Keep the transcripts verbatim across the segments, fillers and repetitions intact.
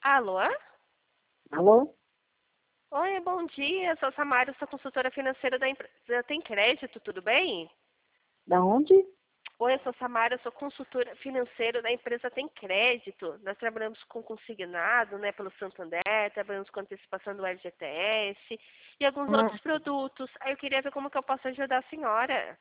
Alô? Alô? Oi, bom dia. Sou Samara, sou consultora financeira da empresa. Tem crédito, tudo bem? Da onde? Oi, eu sou Samara, sou consultora financeira da empresa Tem Crédito. Nós trabalhamos com consignado, né, pelo Santander, trabalhamos com antecipação do F G T S e alguns Ah, outros produtos. Aí eu queria ver como que eu posso ajudar a senhora.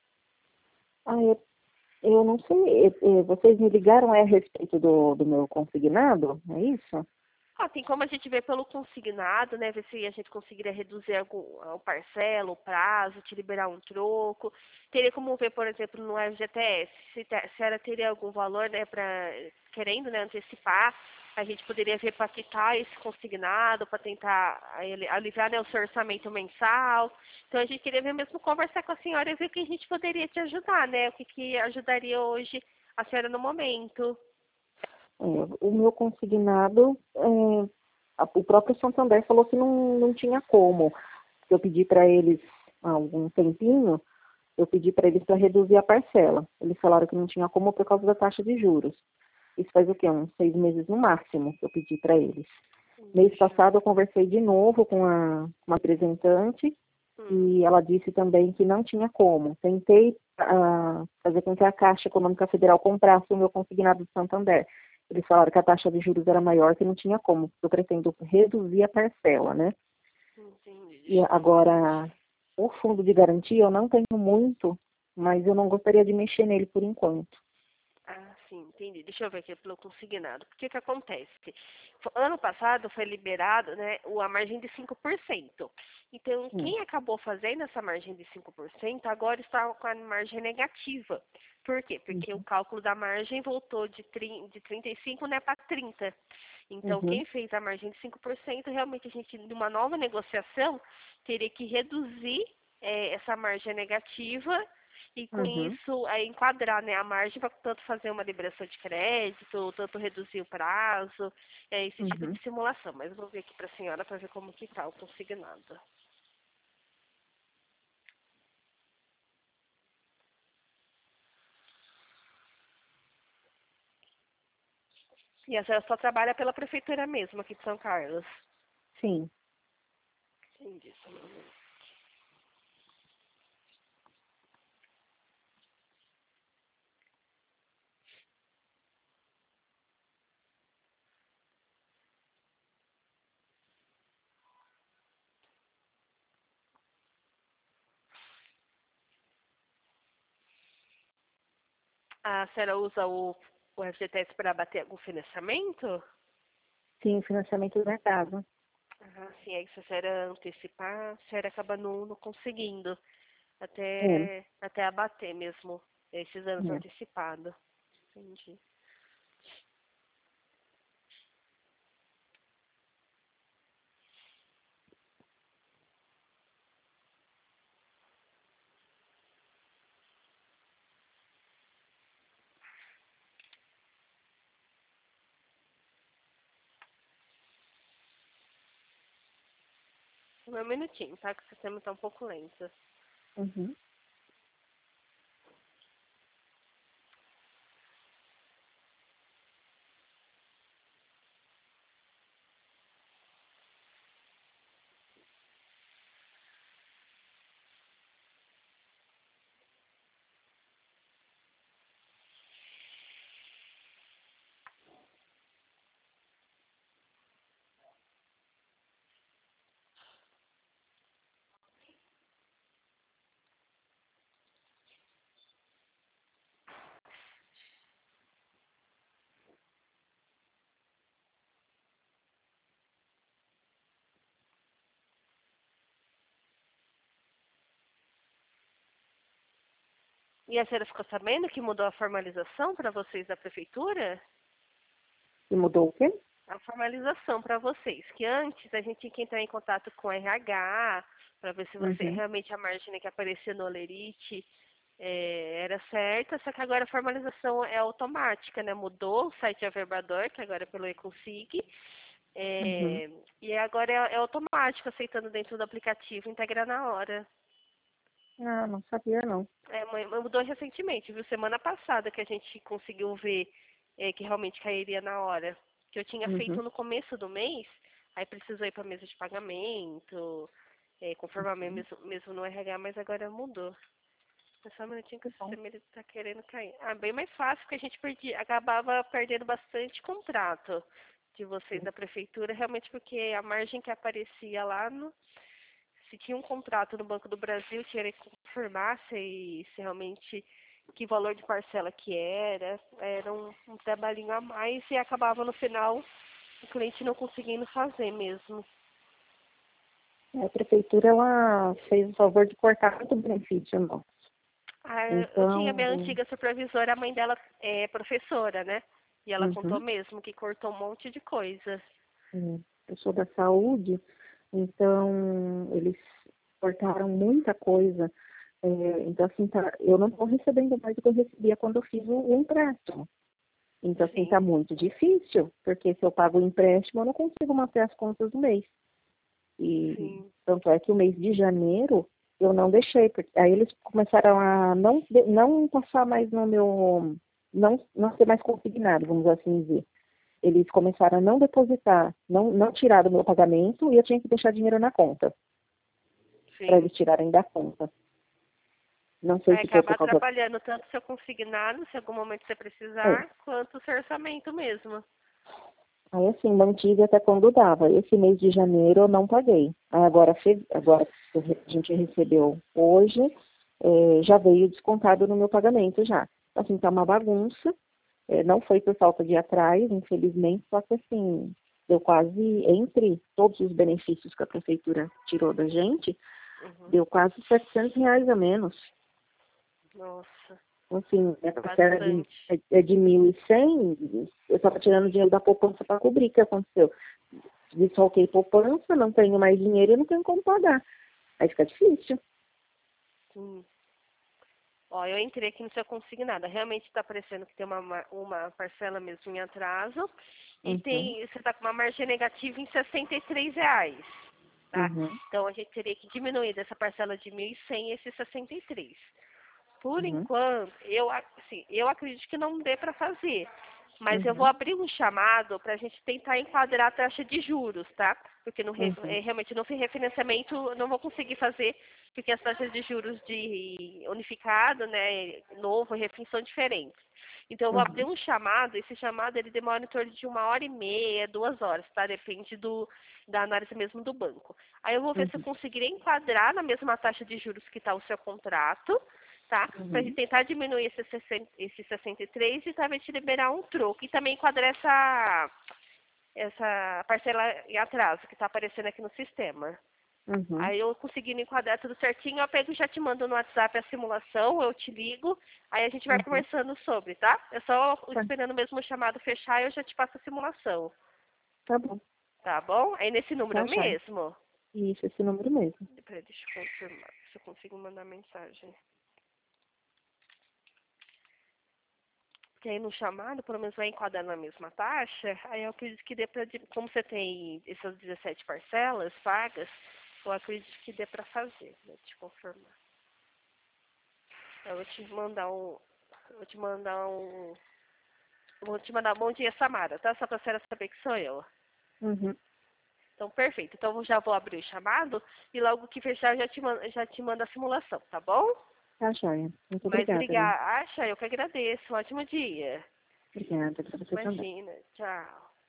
ah, eu, eu não sei. eh, eh, Vocês me ligaram é a respeito do, do meu consignado? É isso? Ah, tem como a gente ver pelo consignado, né? Ver se a gente conseguiria reduzir algum, o parcela, o prazo, te liberar um troco. Teria como ver, por exemplo, no F G T S, se, te- se ela teria algum valor, né, para querendo, né, antecipar, a gente poderia ver para quitar esse consignado, para tentar aí, ali- aliviar, né, o seu orçamento mensal. Então a gente queria ver mesmo conversar com a senhora e ver o que a gente poderia te ajudar, né? O que, que ajudaria hoje a senhora no momento. É, o meu consignado, é, a- o próprio Santander falou que não, não tinha como. Eu pedi para eles há algum tempinho, eu pedi para eles para reduzir a parcela. Eles falaram que não tinha como por causa da taxa de juros. Isso faz o quê? Uns seis meses no máximo que eu pedi para eles. Mês Puxa. passado eu conversei de novo com a, com a representante Hum. e ela disse também que não tinha como. Tentei ah, fazer com que a Caixa Econômica Federal comprasse o meu consignado do Santander. Eles falaram que a taxa de juros era maior, que não tinha como. Eu pretendo reduzir a parcela, né? Entendi, E deixa eu ver aqui. agora, o fundo de garantia eu não tenho muito, mas eu não gostaria de mexer nele por enquanto. Ah, sim, entendi. Deixa eu ver aqui pelo consignado. O que que acontece? Fo- Ano passado foi liberado, né, o- a margem de cinco por cento. Então, Hum, quem acabou fazendo essa margem de cinco por cento agora está com a margem negativa. Por quê? Porque o uhum, cálculo da margem voltou de, trin- de trinta e cinco, né, para trinta. Então, uhum, quem fez a margem de cinco por cento, realmente a gente, numa nova negociação, teria que reduzir eh, essa margem negativa e com uhum, isso aí enquadrar, né, a margem para tanto fazer uma liberação de crédito, tanto reduzir o prazo, é esse tipo uhum. de simulação. Mas eu vou ver aqui para a senhora para ver como que está o consignado. E a senhora só trabalha pela prefeitura mesmo aqui de São Carlos. Sim. Entendi, só um momento. A senhora usa o, o F G T S para bater algum financiamento? Sim, o financiamento da casa. Ah, sim, aí se a senhora antecipar, a senhora acaba não, não conseguindo É, até, até abater mesmo esses anos é. antecipados. Entendi. Um minutinho, tá? Que o sistema está um pouco lento. Uhum. E a senhora ficou sabendo que mudou a formalização para vocês da prefeitura? E mudou o quê? A formalização para vocês, que antes a gente tinha que entrar em contato com o R H para ver se você Uhum. realmente a margem, né, que aparecia no Olerite é, era certa, só que agora a formalização é automática, né? Mudou o site Averbador, que agora é pelo Econsig, Uhum. é, e agora é, é automático, aceitando dentro do aplicativo, integra na hora. Ah, não sabia não. É, mu- mudou recentemente, viu? Semana passada que a gente conseguiu ver é, que realmente cairia na hora. que eu tinha Uhum. feito no começo do mês, aí precisou ir para mesa de pagamento, é, conformar Uhum. mesmo, mesmo no R H, mas agora mudou. É só um minutinho que o Tá bom. sistema ele tá querendo cair. Ah, bem mais fácil, porque a gente perdia, acabava perdendo bastante contrato de vocês da prefeitura, realmente porque a margem que aparecia lá, no, se tinha um contrato no Banco do Brasil, tinha que confirmar se, se realmente que valor de parcela que era, era um, um trabalhinho a mais e acabava no final o cliente não conseguindo fazer mesmo. A prefeitura, ela fez o favor de cortar muito benefício nosso. Ah, eu tinha minha Então, antiga supervisora, a mãe dela é professora, né? E ela contou uhum. mesmo que cortou um monte de coisa. Hum, eu sou da saúde, então eles cortaram muita coisa. É, então, assim, tá, eu não estou recebendo mais do que eu recebia quando eu fiz o, o empréstimo. Então, assim, está Sim, muito difícil, porque se eu pago o empréstimo, eu não consigo manter as contas do mês. E sim. tanto é que o mês de janeiro eu não deixei, porque aí eles começaram a não, não passar mais no meu, não, não ser mais consignado, vamos assim dizer. Eles começaram a não depositar, não, não tirar do meu pagamento e eu tinha que deixar dinheiro na conta, para Sim. eles tirarem da conta. Não sei Vai se foi por acabar causa. atrapalhando tanto seu consignado, se em algum momento você É, precisar, quanto o seu orçamento mesmo. aí assim, mantive até quando dava. Esse mês de janeiro eu não paguei. Aí agora, fe- agora que a gente recebeu hoje, eh, já veio descontado no meu pagamento já. Assim, tá uma bagunça. Eh, não foi por falta de ir atrás, infelizmente, só que assim, deu quase, entre todos os benefícios que a prefeitura tirou da gente, Uhum. deu quase setecentos reais a menos. Nossa, Assim, a parcela é de, bastante. é é de mil e cem, eu estava tirando dinheiro da poupança para cobrir. O que aconteceu? Desfalquei poupança, não tenho mais dinheiro e não tenho como pagar. Aí fica difícil. Sim. Ó, eu entrei aqui no seu consignado. Realmente está parecendo que tem uma, ma- uma parcela mesmo em atraso. E Uhum, tem, você está com uma margem negativa em sessenta e três reais. Tá? uhum, Então a gente teria que diminuir dessa parcela de mil e cem esses sessenta e três. Por uhum, enquanto, eu, ac- assim, eu acredito que não dê para fazer. Mas eu vou uhum, abrir um chamado para a gente tentar enquadrar a taxa de juros, tá? Porque no, re- uhum, eh, realmente no refinanciamento eu não vou conseguir fazer, porque as taxas de juros de unificado, né, novo, refin são diferentes. Então eu vou abrir uhum, um chamado, esse chamado ele demora em torno de uma hora e meia, duas horas, tá? Depende do, da análise mesmo do banco. Aí eu vou ver se eu uhum, conseguirei enquadrar na mesma taxa de juros que está o seu contrato, tá? Pra gente uhum, tentar diminuir esse, sessenta, esse sessenta e três e talvez te liberar um troco. E também enquadrar essa, essa parcela em atraso que está aparecendo aqui no sistema. uhum. Aí eu conseguindo enquadrar tudo certinho, eu pego e já te mando no WhatsApp a simulação, eu te ligo, aí a gente vai Uhum. conversando sobre, tá? É só Tá, esperando mesmo o chamado fechar e eu já te passo a simulação, tá bom. tá bom? Aí nesse número Tá, Chay. mesmo. Isso, esse número mesmo. Peraí, deixa eu confirmar se eu consigo mandar mensagem. Que aí no chamado, pelo menos vai enquadrar na mesma taxa, aí eu acredito que dê pra, di- como você tem essas dezessete parcelas pagas, eu acredito que dê pra fazer, vou te confirmar. Eu vou te mandar um, eu vou te mandar um, eu vou te mandar bom dia, Samara, tá? Só pra senhora saber que sou eu. Uhum. Então, perfeito. Então, eu já vou abrir o chamado e logo que fechar, eu já te mando, já te mando a simulação, tá bom? Tá, joia. Muito Mas obrigada, viu? obrigada. Acha, eu que agradeço. Um ótimo dia. Obrigada pra você também. Imagina. Tchau.